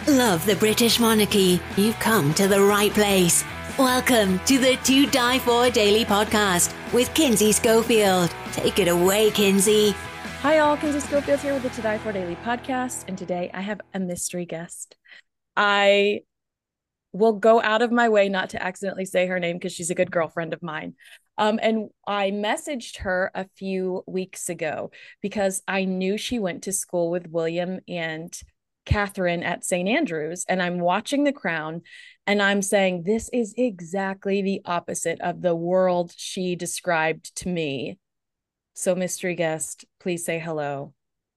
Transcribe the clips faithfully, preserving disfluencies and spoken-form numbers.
Love the British monarchy? You've come to the right place. Welcome to the To Die For Daily Podcast with Kinsey Schofield. Take it away, Kinsey. Hi all, Kinsey Schofield here with the To Die For Daily Podcast, and today I have a mystery guest. I will go out of my way not to accidentally say her name because she's a good girlfriend of mine. Um, and I messaged her a few weeks ago because I knew she went to school with William and Catherine at Saint Andrews, and I'm watching The Crown, and I'm saying, this is exactly the opposite of the world she described to me. So, mystery guest, please say hello.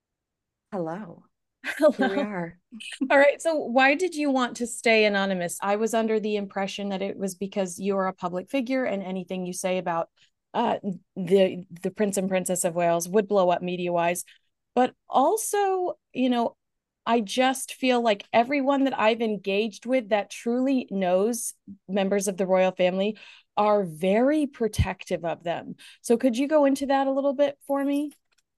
Hello. Hello. Here we are. All right. So why did you want to stay anonymous? I was under the impression that it was because you're a public figure and anything you say about uh, the, the Prince and Princess of Wales would blow up media-wise. But also, you know, I just feel like everyone that I've engaged with that truly knows members of the royal family are very protective of them. So could you go into that a little bit for me?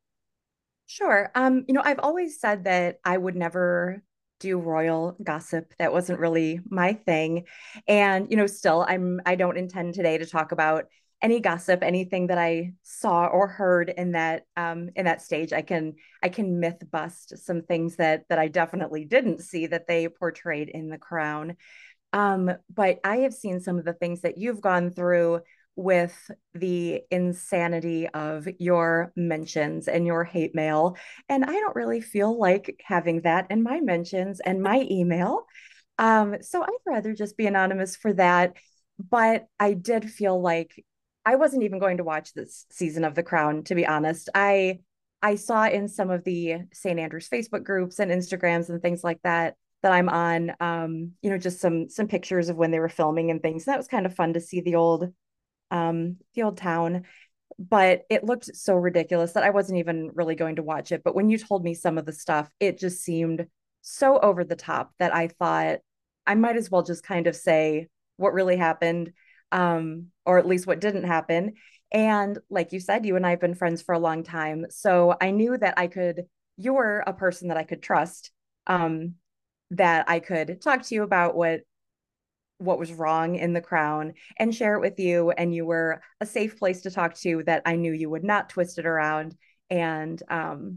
Sure. Um, you know, I've always said that I would never do royal gossip. That wasn't really my thing. And, you know, still I'm I don't intend today to talk about any gossip, anything that I saw or heard in that um in that stage. I can I can myth bust some things that that I definitely didn't see that they portrayed in The Crown. Um, but I have seen some of the things that you've gone through with the insanity of your mentions and your hate mail. And I don't really feel like having that in my mentions and my email. Um, so I'd rather just be anonymous for that. But I did feel like I wasn't even going to watch this season of The Crown, to be honest. I I saw in some of the Saint Andrews Facebook groups and Instagrams and things like that that I'm on, um, you know, just some some pictures of when they were filming and things. That was kind of fun to see the old um the old town, but it looked so ridiculous that I wasn't even really going to watch it. But when you told me some of the stuff, it just seemed so over the top that I thought I might as well just kind of say what really happened, um, or at least what didn't happen. And like you said, you and I have been friends for a long time. So I knew that I could, you were a person that I could trust, um, that I could talk to you about what what was wrong in The Crown and share it with you. And you were a safe place to talk to that I knew you would not twist it around and, um,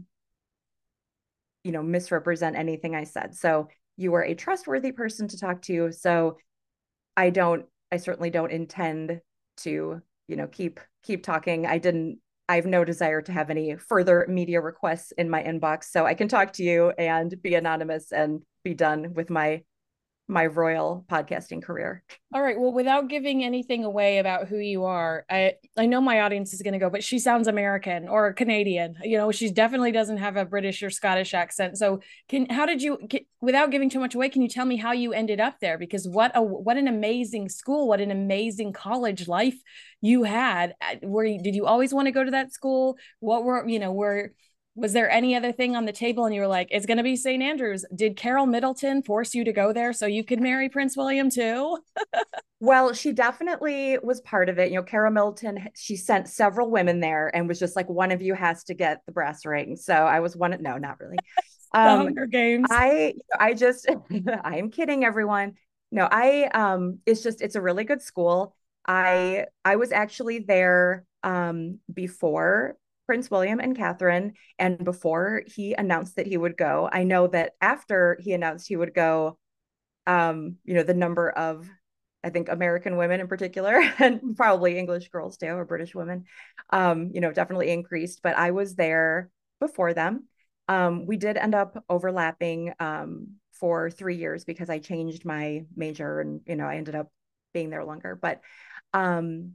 you know, misrepresent anything I said. So you were a trustworthy person to talk to. So I don't, I certainly don't intend to, you know, keep, keep talking. I didn't, I have no desire to have any further media requests in my inbox. So I can talk to you and be anonymous and be done with my my royal podcasting career. All right. Well, without giving anything away about who you are, I, I know my audience is going to go, but she sounds American or Canadian. You know, she definitely doesn't have a British or Scottish accent. So can, how did you, can, without giving too much away, can you tell me how you ended up there? Because what a, what an amazing school, what an amazing college life you had. Were you, did you always want to go to that school? What were, you know, were, was there any other thing on the table and you were like, it's going to be Saint Andrews? Did Carol Middleton force you to go there so you could marry Prince William too? Well, she definitely was part of it. You know, Carol Middleton, she sent several women there and was just like, one of you has to get the brass ring. So I was one, no, not really. The Um, Hunger Games. I, I just, I am kidding everyone. No, I, um, it's just, it's a really good school. I, I was actually there, um, before Prince William and Catherine, and before he announced that he would go. I know that after he announced he would go, um, you know, the number of, I think, American women in particular, and probably English girls too, or British women, um, you know, definitely increased. But I was there before them. Um, we did end up overlapping um, for three years because I changed my major, and you know, I ended up being there longer. But um,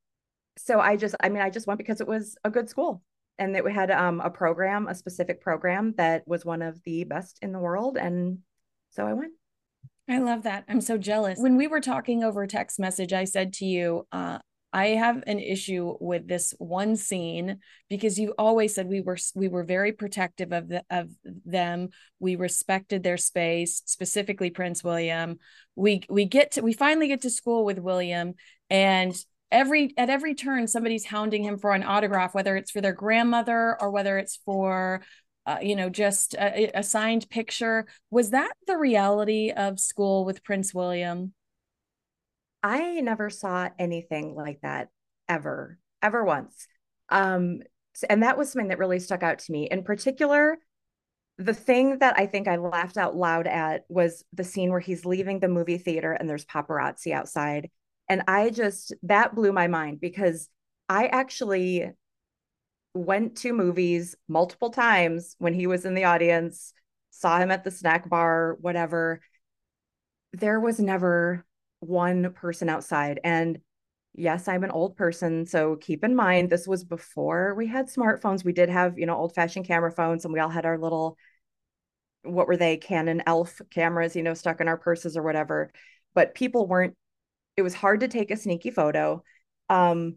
so I just, I mean, I just went because it was a good school. And that we had um, a program, a specific program that was one of the best in the world. And so I went. I love that. I'm so jealous. When we were talking over text message, I said to you, uh, I have an issue with this one scene because you always said we were we were very protective of the, of them. We respected their space, specifically Prince William. We we get to we finally get to school with William, and every at every turn somebody's hounding him for an autograph, whether it's for their grandmother or whether it's for uh, you know, just a, a signed picture. Was that the reality of school with Prince William? I never saw anything like that ever, ever once. Um, and that was something that really stuck out to me. In particular, the thing that I think I laughed out loud at was the scene where he's leaving the movie theater and there's paparazzi outside. And I just, that blew my mind because I actually went to movies multiple times when he was in the audience, saw him at the snack bar, whatever. There was never one person outside. And yes, I'm an old person. So keep in mind, this was before we had smartphones. We did have, you know, old fashioned camera phones, and we all had our little, what were they, Canon Elf cameras, you know, stuck in our purses or whatever. But people weren't, it was hard to take a sneaky photo. Um,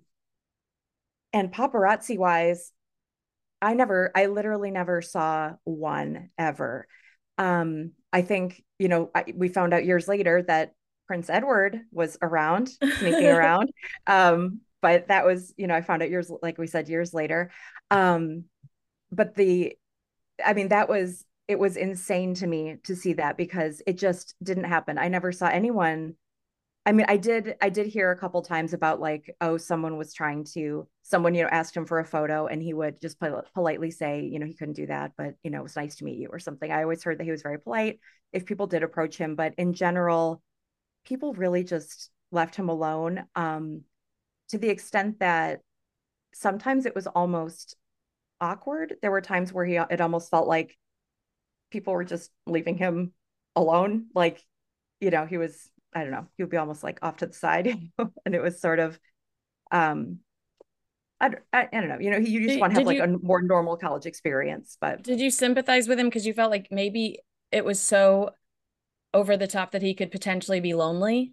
and paparazzi wise, I never, I literally never saw one ever. Um, I think, you know, I, we found out years later that Prince Edward was around, sneaking around. Um, but that was, you know, I found out years, like we said, years later. Um, but the, I mean, that was, it was insane to me to see that because it just didn't happen. I never saw anyone. I mean, I did, I did hear a couple times about like, oh, someone was trying to, someone, you know, asked him for a photo and he would just pol- politely say, you know, he couldn't do that, but, you know, it was nice to meet you or something. I always heard that he was very polite if people did approach him, but in general, people really just left him alone, um, to the extent that sometimes it was almost awkward. There were times where he, it almost felt like people were just leaving him alone. Like, you know, he was, I don't know, he would be almost like off to the side, you know? And it was sort of, um, I, I, I don't know, you know, he, you just Did, want to have did like you a more normal college experience, but did you sympathize with him because you felt like maybe it was so over the top that he could potentially be lonely?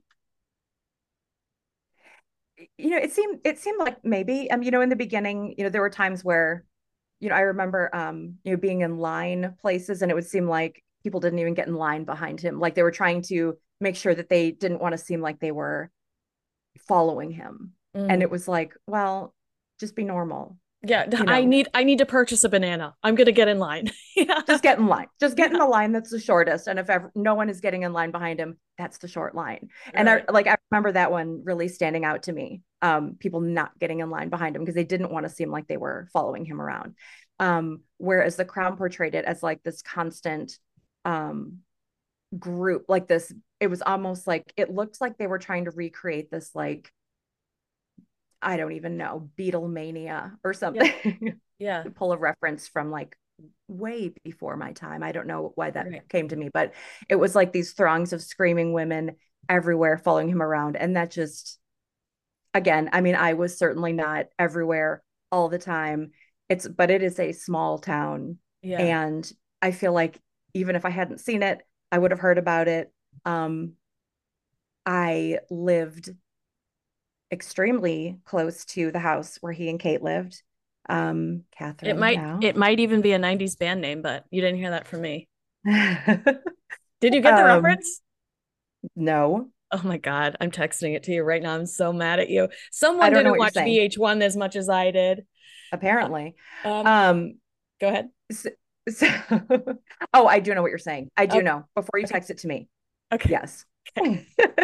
you know, it seemed, it seemed like maybe, um, you know, in the beginning, you know, there were times where, you know, I remember, um, you know, being in line places and it would seem like people didn't even get in line behind him. Like they were trying to make sure that they didn't want to seem like they were following him. And Mm. it was like, well, just be normal, Yeah, you I know, need I need to purchase a banana. I'm gonna get in line. Yeah. just get in line, just get in Yeah. the line that's the shortest. And if ever, no one is getting in line behind him, that's the short line. And I Right. like, I remember that one really standing out to me. Um, people not getting in line behind him because they didn't want to seem like they were following him around. Um, whereas the Crown portrayed it as like this constant, um, group, like this, it was almost like, it looked like they were trying to recreate this, like, I don't even know, Beatlemania or Yeah. something. Yeah. Pull a reference from like way before my time. I don't know why that Right. came to me, but it was like these throngs of screaming women everywhere following him around. And that just, again, I mean, I was certainly not everywhere all the time. It's, but it is a small town. Yeah. And I feel like even if I hadn't seen it, I would have heard about it. Um, I lived extremely close to the house where he and Kate lived. Um, It Catherine might now. it might even be a nineties band name, but you didn't hear that from me. Did you get the um, reference? no, Oh my God, I'm texting it to you right now. I'm so mad at you. I Someone don't know didn't what you're watch saying. V H one as much as I did. Apparently. Um, Um, go ahead. so, so oh, I do know what you're saying. I do Okay. know before you Okay. text it to me. Okay. Yes. Okay.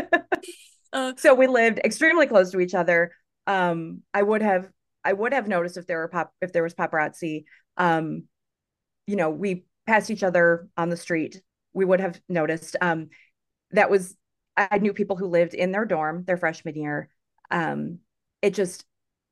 Uh, So we lived extremely close to each other. Um, I would have I would have noticed if there were pop if there was paparazzi. Um, you know, we passed each other on the street. We would have noticed. Um, that was I knew people who lived in their dorm their freshman year. Um, it just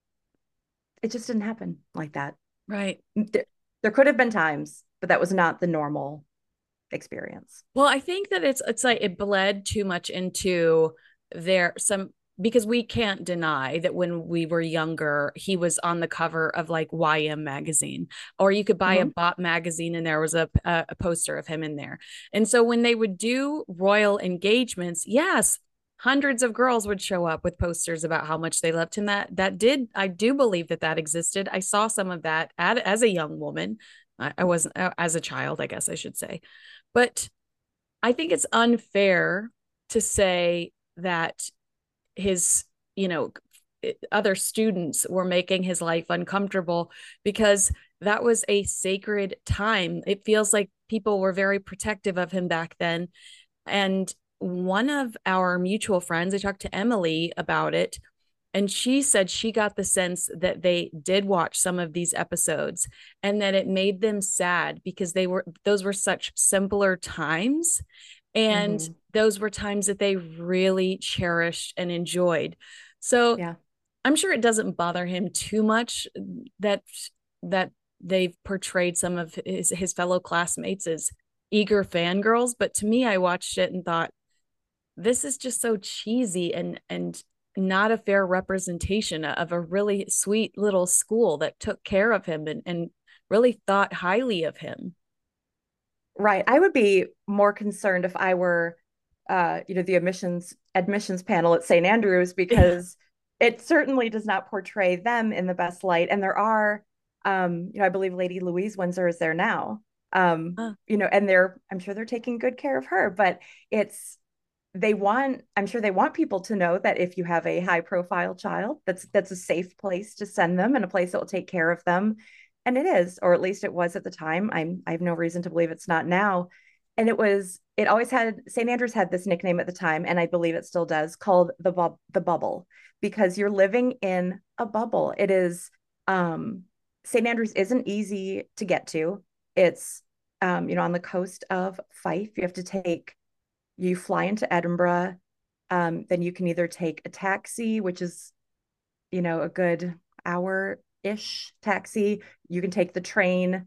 it just didn't happen like that. right. There, there could have been times, but that was not the normal experience. Well, I think that it's it's like it bled too much into there some because we can't deny that when we were younger, he was on the cover of like Y M magazine, or you could buy a Mm-hmm. Bop magazine and there was a, a, a poster of him in there. And so when they would do royal engagements, yes, hundreds of girls would show up with posters about how much they loved him. That that did I do believe that that existed. I saw some of that at, as a young woman. I, I wasn't uh, as a child, I guess I should say. But I think it's unfair to say that his, you know, other students were making his life uncomfortable because that was a sacred time. It feels like people were very protective of him back then. And one of our mutual friends, I talked to Emily about it, and she said she got the sense that they did watch some of these episodes and that it made them sad because they were, those were such simpler times. And Mm-hmm. those were times that they really cherished and enjoyed. So Yeah. I'm sure it doesn't bother him too much that that they've portrayed some of his, his fellow classmates as eager fangirls. But to me, I watched it and thought, this is just so cheesy and and not a fair representation of a really sweet little school that took care of him and, and really thought highly of him. Right. I would be more concerned if I were, uh, you know, the admissions admissions panel at Saint Andrews, because it certainly does not portray them in the best light. And there are, um, you know, I believe Lady Louise Windsor is there now. Um, Huh. you know, and they're, I'm sure they're taking good care of her, but it's, they want, I'm sure they want people to know that if you have a high profile child, that's that's a safe place to send them and a place that will take care of them. And it is, or at least it was at the time. I'm I have no reason to believe it's not now. And it was, it always had, Saint Andrews had this nickname at the time, and I believe it still does, called the bub the bubble, because you're living in a bubble. It is, um Saint Andrews isn't easy to get to. It's, um, you know, on the coast of Fife. You have to take, you fly into Edinburgh, um, then you can either take a taxi, which is, you know, a good hour ish taxi. You can take the train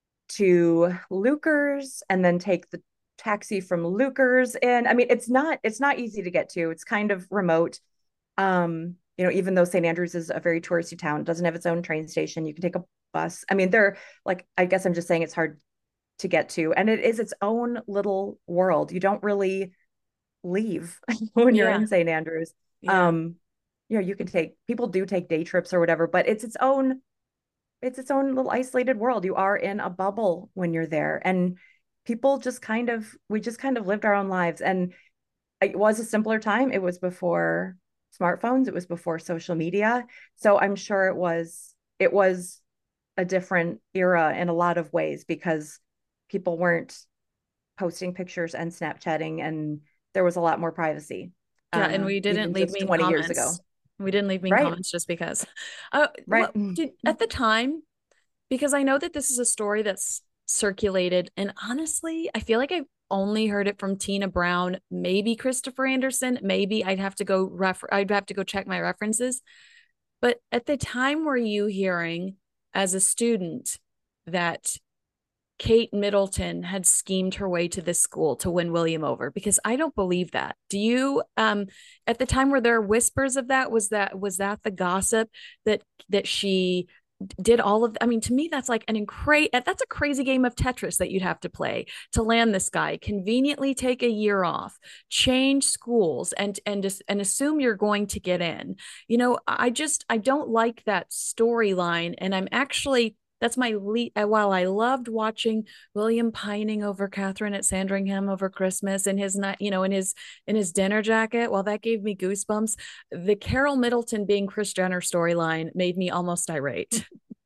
to Lukers and then take the taxi from Lukers in. I mean, it's not it's not easy to get to. It's kind of remote. Um, you know, even though Saint Andrews is a very touristy town, it doesn't have its own train station. You can take a bus. I mean, they're like, I guess I'm just saying it's hard to get to. And it is its own little world. You don't really leave when you're Yeah. in Saint Andrews. Yeah. Um, you know, you can take, people do take day trips or whatever, but it's its own, it's its own little isolated world. You are in a bubble when you're there. And people just kind of, we just kind of lived our own lives. And it was a simpler time. It was before smartphones, it was before social media. So I'm sure it was, it was a different era in a lot of ways, because people weren't posting pictures and Snapchatting, and there was a lot more privacy, Yeah, and uh, we didn't even leave just mean twenty years ago. comments. We didn't leave mean Right. comments just because. Uh, Right. what did at the time, because I know that this is a story that's circulated, and honestly, I feel like I've only heard it from Tina Brown, maybe Christopher Anderson, maybe I'd have to go refer I'd have to go check my references. But at the time, were you hearing as a student that Kate Middleton had schemed her way to this school to win William over? Because I don't believe that. Do you? Um, at the time, were there whispers of that? Was that was that the gossip that that she did all of? I mean, to me, that's like an incredible. That's a crazy game of Tetris that you'd have to play to land this guy. Conveniently take a year off, change schools, and and just and assume you're going to get in. You know, I just I don't like that storyline, and I'm actually that's my lead. While I loved watching William pining over Catherine at Sandringham over Christmas in his night, you know, in his in his dinner jacket, while that gave me goosebumps, the Carol Middleton being Kris Jenner storyline made me almost irate.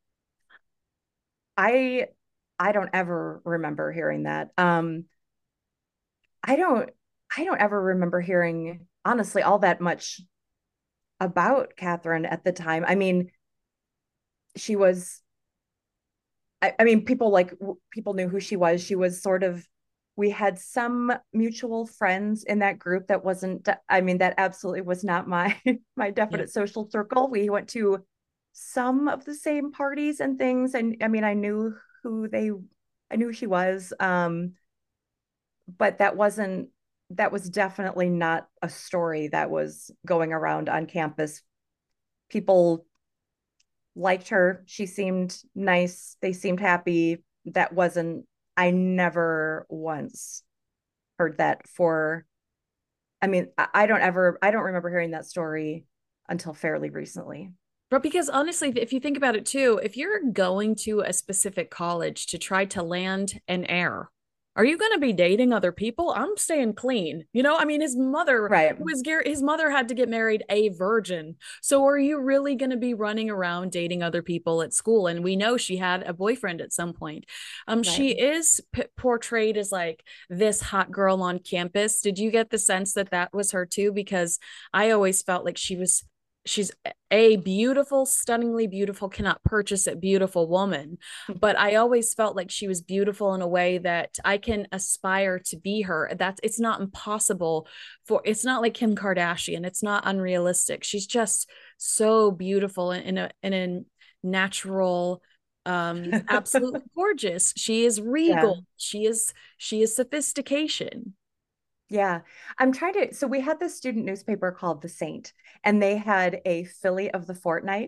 I I don't ever remember hearing that. Um, I don't I don't ever remember hearing, honestly, all that much about Catherine at the time. I mean, she was, I, I mean, people like people knew who she was. She was sort of, we had some mutual friends in that group that wasn't, I mean, that absolutely was not my my Yeah. definite social circle. We went to some of the same parties and things. And I mean, I knew who they, I knew who she was. Um, but that wasn't, that was definitely not a story that was going around on campus. People liked her. She seemed nice. They seemed happy. That wasn't, I never once heard that for, I mean, I, I don't ever, I don't remember hearing that story until fairly recently. But because honestly, if you think about it too, if you're going to a specific college to try to land an heir, are you going to be dating other people? I'm staying clean. You know, I mean, his mother Right. was Gary, his mother had to get married a virgin. So are you really going to be running around dating other people at school? And we know she had a boyfriend at some point. Um, Right. she is p- portrayed as like this hot girl on campus. Did you get the sense that that was her too? Because I always felt like she was she's a beautiful, stunningly beautiful, cannot purchase it, beautiful woman. But I always felt like she was beautiful in a way that I can aspire to be her. That's it's not impossible for it's not like Kim Kardashian. It's not unrealistic. She's just so beautiful in, in a in a natural um absolutely gorgeous. She is Yeah. regal. She is she is sophistication. Yeah. I'm trying to. So we had this student newspaper called The Saint, and they had a Filly of the Fortnight.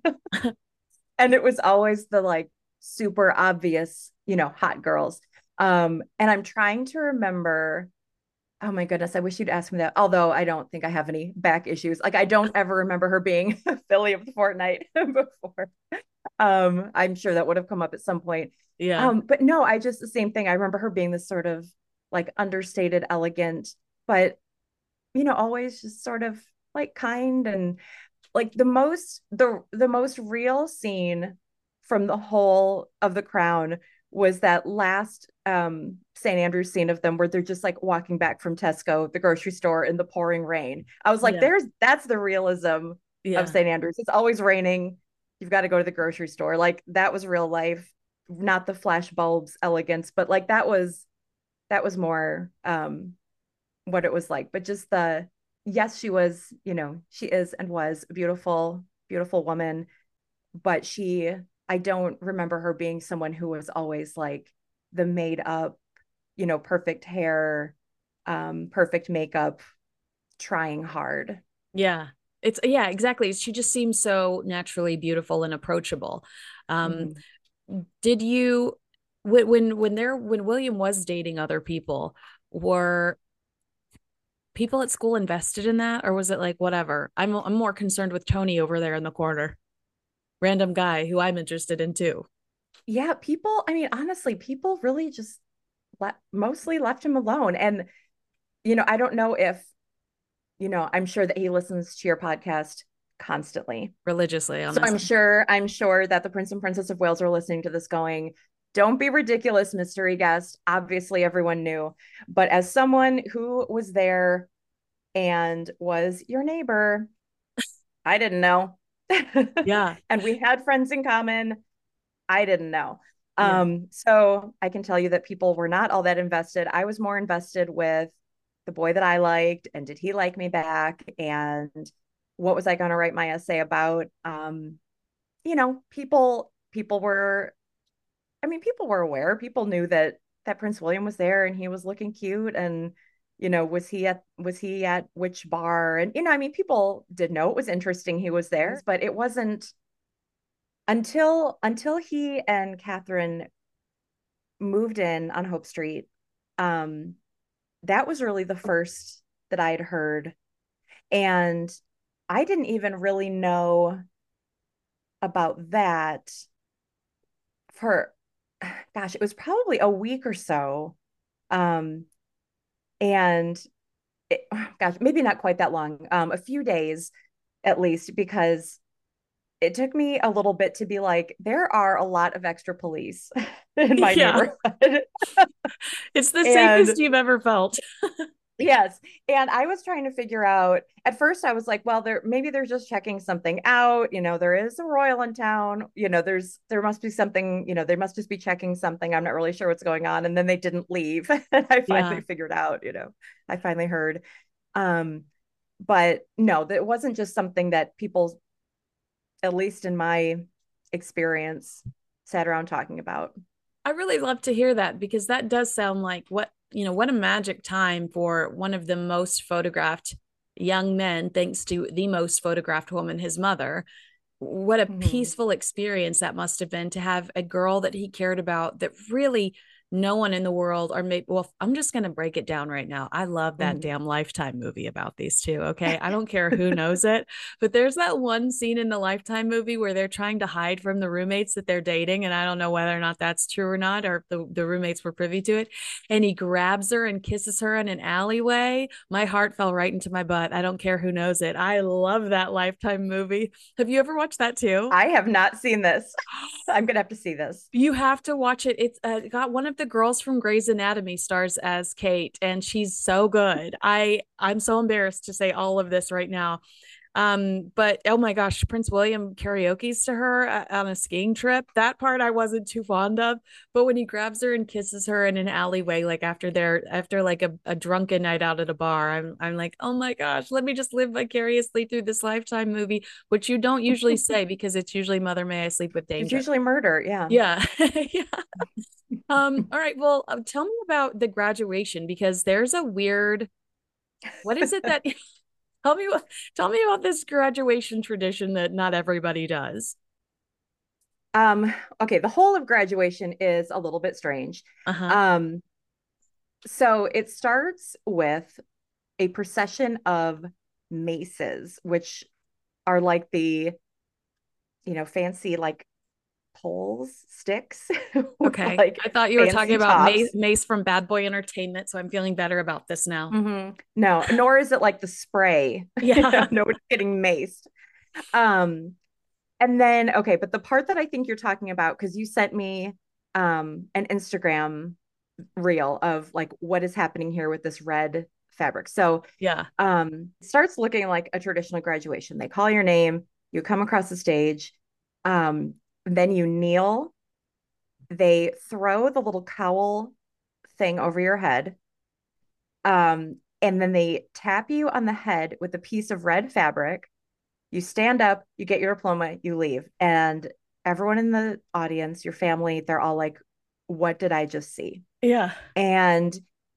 And it was always the like super obvious, you know, hot girls. Um, and I'm trying to remember. Oh my goodness, I wish you'd ask me that. Although I don't think I have any back issues. Like I don't ever remember her being a Filly of the Fortnight before. Um, I'm sure that would have come up at some point. Yeah. Um, but no, I just the same thing. I remember her being this sort of like understated, elegant, but you know, always just sort of like kind and like the most the the most real scene from the whole of The Crown was that last um Saint Andrews scene of them where they're just like walking back from Tesco, the grocery store in the pouring rain. I was like, Yeah. there's that's the realism of Yeah. Saint Andrews. It's always raining. You've got to go to the grocery store. Like that was real life, not the flash bulbs elegance, but like that was that was more um what it was like. But just the yes, she was, you know, she is and was a beautiful, beautiful woman, but she I don't remember her being someone who was always like the made up, you know, perfect hair, um, perfect makeup, trying hard. Yeah. It's yeah, exactly. She just seems so naturally beautiful and approachable. Um, Mhm. did you when when when there when William was dating other people, were people at school invested in that, or was it like whatever? I'm I'm more concerned with Tony over there in the corner, random guy who I'm interested in too. Yeah, people, I mean, honestly, people really just let mostly left him alone. And, you know, I don't know if, you know, I'm sure that he listens to your podcast constantly. Religiously, So I'm honestly. sure, I'm sure that the Prince and Princess of Wales are listening to this going, don't be ridiculous, mystery guest. Obviously, everyone knew. But as someone who was there and was your neighbor, I didn't know. Yeah. And we had friends in common. I didn't know. Yeah. Um, so I can tell you that people were not all that invested. I was more invested with the boy that I liked and did he like me back? And what was I going to write my essay about? Um, you know, people people were I mean, people were aware. People knew that that Prince William was there and he was looking cute and you know, was he at was he at which bar? And you know, I mean, people did know it was interesting he was there, but it wasn't until until he and Catherine moved in on Hope Street. Um, that was really the first that I'd heard. And I didn't even really know about that for, gosh, it was probably a week or so. Um, and it, gosh, maybe not quite that long, um, a few days at least, because it took me a little bit to be like, there are a lot of extra police in my Yeah. neighborhood. It's the safest And you've ever felt. yes. And I was trying to figure out at first I was like, well, there maybe they're just checking something out. You know, there is a royal in town. You know, there's there must be something, you know, they must just be checking something. I'm not really sure what's going on. And then they didn't leave. And I finally Yeah. figured out, you know, I finally heard. Um, but no, that wasn't just something that people, at least in my experience, sat around talking about. I really love to hear that because that does sound like what, you know, what a magic time for one of the most photographed young men, thanks to the most photographed woman, his mother. What a Mhm. peaceful experience that must have been to have a girl that he cared about that really no one in the world, or maybe, well, I'm just going to break it down right now. I love that Mhm. damn Lifetime movie about these two. Okay. I don't care who knows it, but there's that one scene in the Lifetime movie where they're trying to hide from the roommates that they're dating. And I don't know whether or not that's true or not, or if the, the roommates were privy to it. And he grabs her and kisses her in an alleyway. My heart fell right into my butt. I don't care who knows it. I love that Lifetime movie. Have you ever watched that too? I have not seen this. I'm gonna have to see this. You have to watch it. It's uh, got one of the girls from Grey's Anatomy stars as Kate, and she's so good. I I'm so embarrassed to say all of this right now. Um, but oh my gosh, Prince William karaoke's to her uh, on a skiing trip. That part I wasn't too fond of, but when he grabs her and kisses her in an alleyway, like after they're after like a, a drunken night out at a bar, I'm I'm like, oh my gosh, let me just live vicariously through this Lifetime movie, which you don't usually say because it's usually Mother May I Sleep with It's Danger. usually murder. Yeah. Yeah. Yeah. Um, all right. Well, uh, tell me about the graduation because there's a weird, what is it that tell me what tell me about this graduation tradition that not everybody does. Um, okay, the whole of graduation is a little bit strange. Uh-huh. Um, so it starts with a procession of maces, which are like the, you know, fancy like poles, sticks, with Okay. like I thought you were talking fancy about Mace, tops. Mace from Bad Boy Entertainment, so I'm feeling better about this now. Mhm. No, nor is it like the spray. You know, Yeah. nobody's getting maced. Um, and then okay, but the part that I think you're talking about, because you sent me um an Instagram reel of like what is happening here with this red fabric. So Yeah. um it starts looking like a traditional graduation. They call your name, you come across the stage, um, then you kneel, they throw the little cowl thing over your head, um, and then they tap you on the head with a piece of red fabric. You stand up, you get your diploma, you leave. And everyone in the audience, your family, they're all like, what did I just see? Yeah. And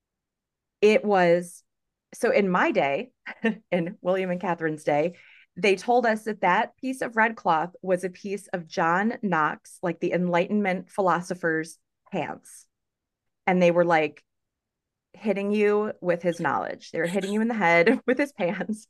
it was so in my day, in William and Catherine's day, they told us that that piece of red cloth was a piece of John Knox, like the Enlightenment philosopher's pants. And they were like hitting you with his knowledge. They were hitting you in the head with his pants.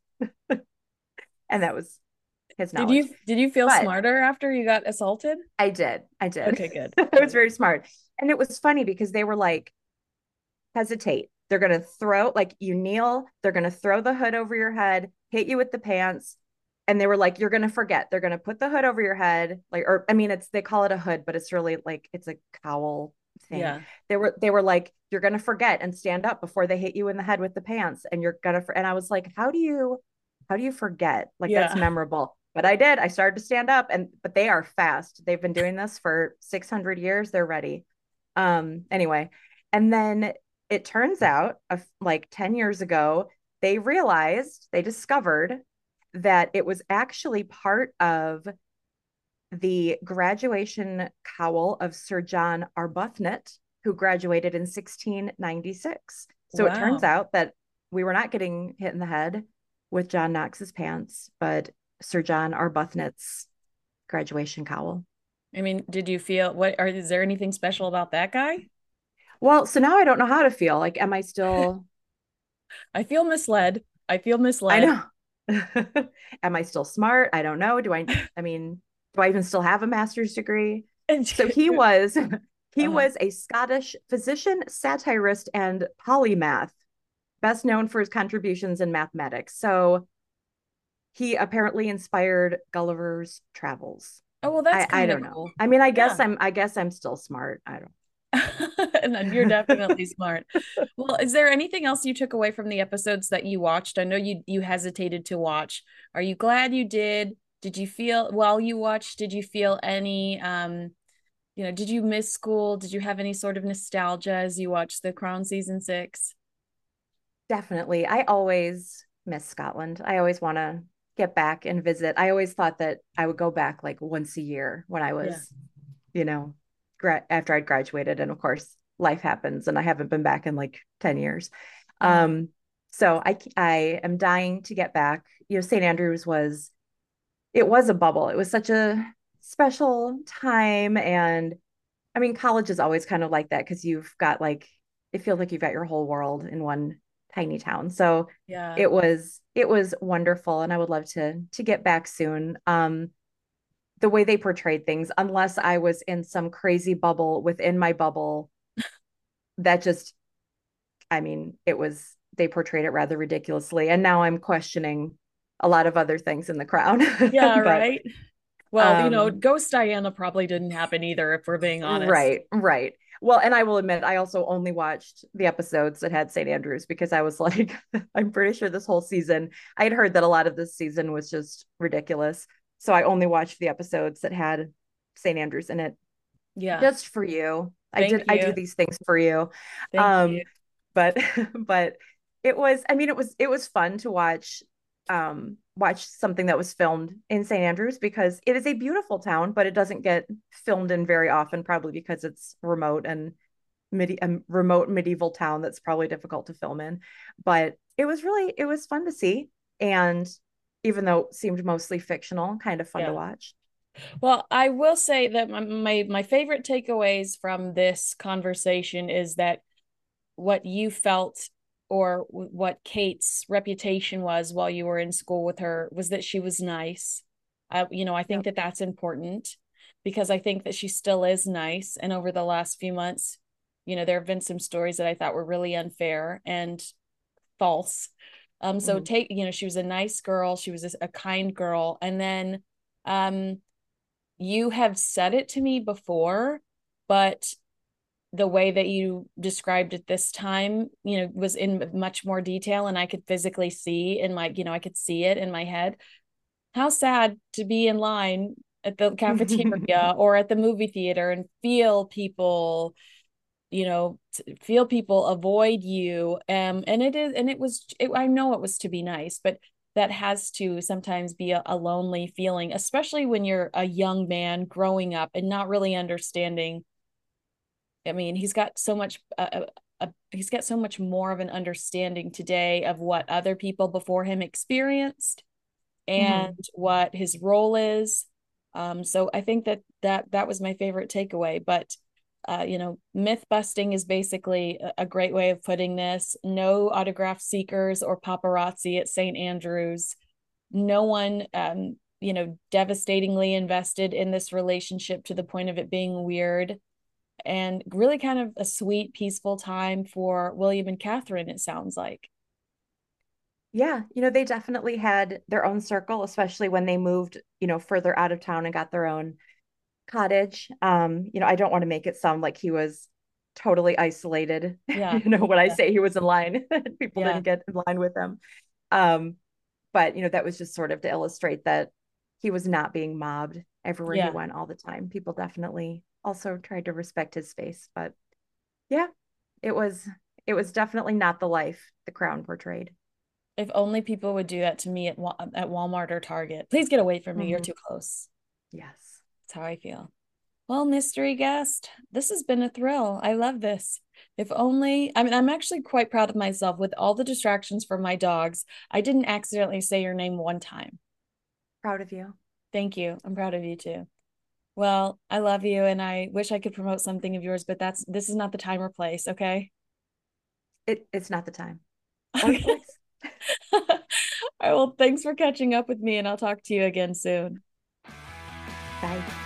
And that was his Did knowledge. you did you feel But smarter after you got assaulted? I did. I did. Okay, good. I was Good. very smart. And it was funny because they were like, hesitate. They're going to throw, like, you kneel, they're going to throw the hood over your head, hit you with the pants. And they were like, you're going to forget. They're going to put the hood over your head. Like, or I mean, it's, they call it a hood, but it's really like, it's a cowl thing. Yeah. They were, they were like, you're going to forget and stand up before they hit you in the head with the pants. And you're going to, and I was like, how do you, how do you forget? Like, that's Yeah. memorable. But I did. I started to stand up, and but they are fast. They've been doing this for six hundred years. They're ready. Um, anyway, and then it turns out, uh, like ten years ago, they realized, they discovered that it was actually part of the graduation cowl of Sir John Arbuthnot, who graduated in sixteen ninety-six. So it turns Wow. out that we were not getting hit in the head with John Knox's pants, but Sir John Arbuthnot's graduation cowl. I mean, did you feel what are is there anything special about that guy? Well, so now I don't know how to feel. Like, am I still, I feel misled. I feel I misled. know. Am I still smart? I don't know. Do I, I mean, do I even still have a master's degree? And So he was, he uh-huh. was a Scottish physician, satirist, and polymath, best known for his contributions in mathematics. So he apparently inspired Gulliver's Travels. Oh, well, that's I, I kind of don't know. cool. I mean, I guess Yeah. I'm I guess I'm still smart. I And then you're definitely smart. Well, is there anything else you took away from the episodes that you watched? I know you you hesitated to watch. Are you glad you did? Did you feel while you watched, did you feel any um, you know, did you miss school? Did you have any sort of nostalgia as you watched The Crown season six? definitely I always miss Scotland. I always want to get back and visit. I always thought that I would go back like once a year when I Yeah. was, you know, gra- after I'd graduated. And of course, life happens, and I haven't been back in like ten years. Uh-huh. Um, so I I am dying to get back. You know, Saint Andrews was it was a bubble. It was such a special time, and I mean, college is always kind of like that because you've got like, it feels like you've got your whole world in one tiny town. So Yeah. it was, it was wonderful. And I would love to, to get back soon. Um, the way they portrayed things, unless I was in some crazy bubble within my bubble, that just, I mean, it was, they portrayed it rather ridiculously. And now I'm questioning a lot of other things in The Crown. Yeah, But right. Well, you know, um, Ghost Diana probably didn't happen either, if we're being honest. right, right. Well, and I will admit, I also only watched the episodes that had Saint Andrews because I was like, I'm pretty sure this whole season, I had heard that a lot of this season was just ridiculous. So I only watched the episodes that had Saint Andrews in it Yeah. just for you. I Thank did, I do you. these things for you. Thank Um, you. but, but it was, I mean, it was, it was fun to watch, um, watch something that was filmed in Saint Andrews because it is a beautiful town, but it doesn't get filmed in very often, probably because it's remote and midi- a remote medieval town that's probably difficult to film in. But it was really, it was fun to see. And even though it seemed mostly fictional, kind of fun to Yeah. watch. Well, I will say that my, my my favorite takeaways from this conversation is that what you felt or what Kate's reputation was while you were in school with her was that she was nice. Uh, you know, I think Yep. that that's important because I think that she still is nice. And over the last few months, you know, there have been some stories that I thought were really unfair and false. Um, so Mhm. take, you know, she was a nice girl, she was a kind girl, and then um you have said it to me before, but the way that you described it this time, you know, was in much more detail and I could physically see in my, you know, I could see it in my head. How sad to be in line at the cafeteria or at the movie theater and feel people, you know, feel people avoid you. Um, and it is, and it was, it, I know it was to be nice, but that has to sometimes be a, a lonely feeling, especially when you're a young man growing up and not really understanding. I mean, he's got so much, uh, uh, he's got so much more of an understanding today of what other people before him experienced and Mhm. what his role is. Um, so I think that that that was my favorite takeaway. But uh, you know, myth busting is basically a, a great way of putting this. No autograph seekers or paparazzi at Saint Andrews. No one, um, you know, devastatingly invested in this relationship to the point of it being weird. And really kind of a sweet, peaceful time for William and Catherine, it sounds like. Yeah, you know, they definitely had their own circle, especially when they moved, you know, further out of town and got their own cottage. Um, you know, I don't want to make it sound like he was totally isolated. Yeah. You know, when I Yeah. say he was in line, people Yeah. didn't get in line with him. Um, but you know, that was just sort of to illustrate that he was not being mobbed everywhere he Yeah. went all the time. People definitely also tried to respect his space, but yeah, it was it was definitely not the life the Crown portrayed. If only people would do that to me at at Walmart or Target. Please get away from me. You're Mhm. too close. Yes. That's how I feel. Well, mystery guest, this has been a thrill. I love this. If only, I mean, I'm actually quite proud of myself with all the distractions from my dogs. I didn't accidentally say your name one time. Proud of you. Thank you. I'm proud of you too. Well, I love you and I wish I could promote something of yours, but that's this is not the time or place, okay? It it's not the time or the place. All right, well, thanks for catching up with me and I'll talk to you again soon. Bye.